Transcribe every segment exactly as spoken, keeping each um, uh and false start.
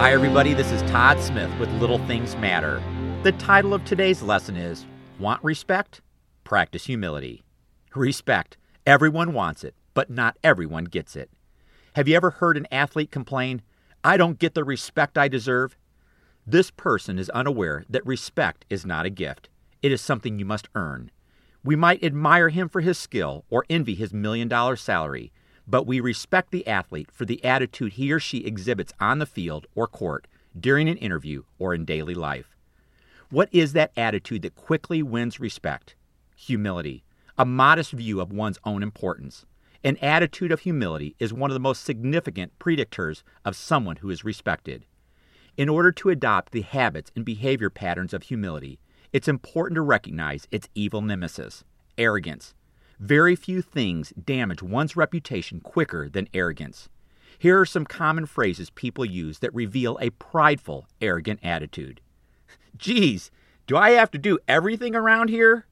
Hi everybody, this is Todd Smith with Little Things Matter. The title of today's lesson is, Want Respect? Practice Humility. Respect. Everyone wants it, but not everyone gets it. Have you ever heard an athlete complain, I don't get the respect I deserve? This person is unaware that respect is not a gift. It is something you must earn. We might admire him for his skill or envy his million-dollar salary, but we respect the athlete for the attitude he or she exhibits on the field or court, during an interview, or in daily life. What is that attitude that quickly wins respect? Humility, a modest view of one's own importance. An attitude of humility is one of the most significant predictors of someone who is respected. In order to adopt the habits and behavior patterns of humility, it's important to recognize its evil nemesis, arrogance. Very few things damage one's reputation quicker than arrogance. Here are some common phrases people use that reveal a prideful, arrogant attitude. Geez, do I have to do everything around here?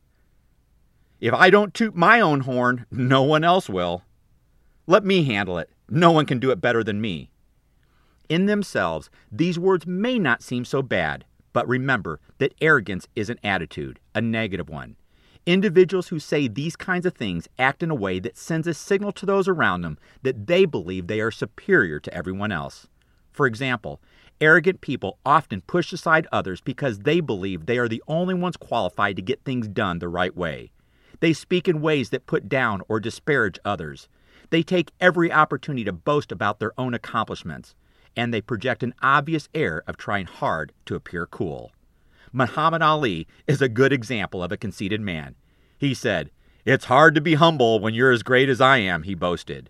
If I don't toot my own horn, no one else will. Let me handle it. No one can do it better than me. In themselves, these words may not seem so bad, but remember that arrogance is an attitude, a negative one. Individuals who say these kinds of things act in a way that sends a signal to those around them that they believe they are superior to everyone else. For example, arrogant people often push aside others because they believe they are the only ones qualified to get things done the right way. They speak in ways that put down or disparage others. They take every opportunity to boast about their own accomplishments, and they project an obvious air of trying hard to appear cool. Muhammad Ali is a good example of a conceited man. He said, "It's hard to be humble when you're as great as I am," he boasted.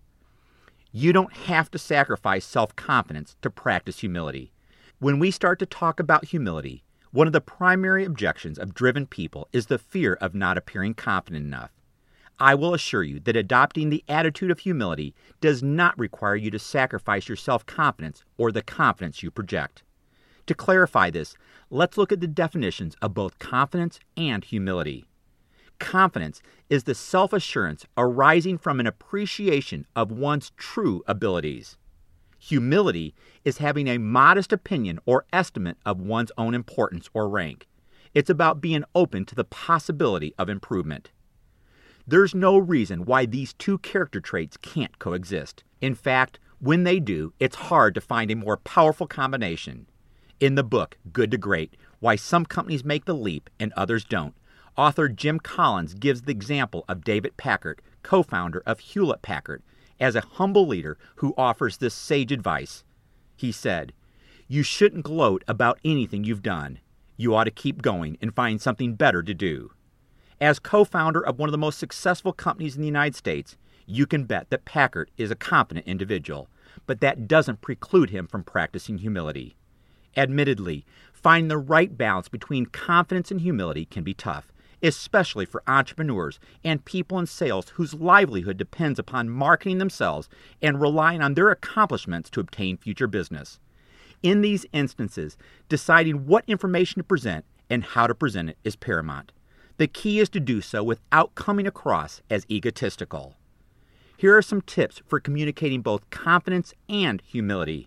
You don't have to sacrifice self-confidence to practice humility. When we start to talk about humility, one of the primary objections of driven people is the fear of not appearing confident enough. I will assure you that adopting the attitude of humility does not require you to sacrifice your self-confidence or the confidence you project. To clarify this, let's look at the definitions of both confidence and humility. Confidence is the self-assurance arising from an appreciation of one's true abilities. Humility is having a modest opinion or estimate of one's own importance or rank. It's about being open to the possibility of improvement. There's no reason why these two character traits can't coexist. In fact, when they do, it's hard to find a more powerful combination. In the book, Good to Great, Why Some Companies Make the Leap and Others Don't, author Jim Collins gives the example of David Packard, co-founder of Hewlett-Packard, as a humble leader who offers this sage advice. He said, "You shouldn't gloat about anything you've done. You ought to keep going and find something better to do." As co-founder of one of the most successful companies in the United States, you can bet that Packard is a competent individual, but that doesn't preclude him from practicing humility. Admittedly, finding the right balance between confidence and humility can be tough, especially for entrepreneurs and people in sales whose livelihood depends upon marketing themselves and relying on their accomplishments to obtain future business. In these instances, deciding what information to present and how to present it is paramount. The key is to do so without coming across as egotistical. Here are some tips for communicating both confidence and humility.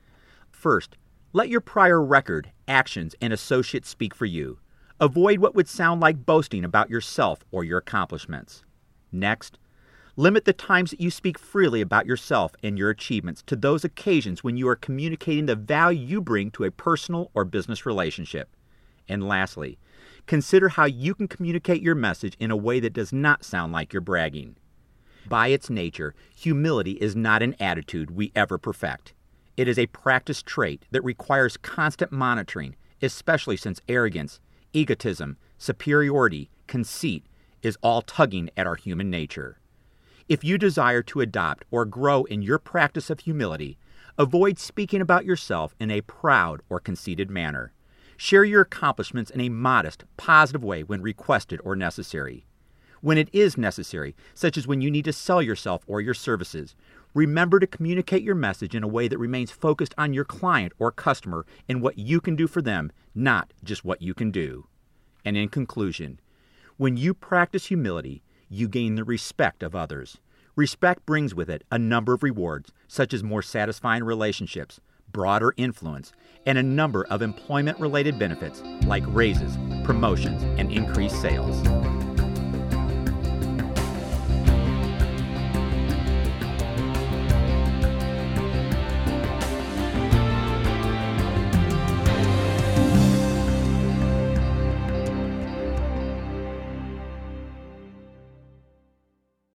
First, let your prior record, actions, and associates speak for you. Avoid what would sound like boasting about yourself or your accomplishments. Next, limit the times that you speak freely about yourself and your achievements to those occasions when you are communicating the value you bring to a personal or business relationship. And lastly, consider how you can communicate your message in a way that does not sound like you're bragging. By its nature, humility is not an attitude we ever perfect. It is a practiced trait that requires constant monitoring, especially since arrogance, egotism, superiority, conceit is all tugging at our human nature. If you desire to adopt or grow in your practice of humility, avoid speaking about yourself in a proud or conceited manner. Share your accomplishments in a modest, positive way when requested or necessary. When it is necessary, such as when you need to sell yourself or your services, remember to communicate your message in a way that remains focused on your client or customer and what you can do for them, not just what you can do. And in conclusion, when you practice humility, you gain the respect of others. Respect brings with it a number of rewards, such as more satisfying relationships, broader influence and a number of employment-related benefits like raises, promotions, and increased sales.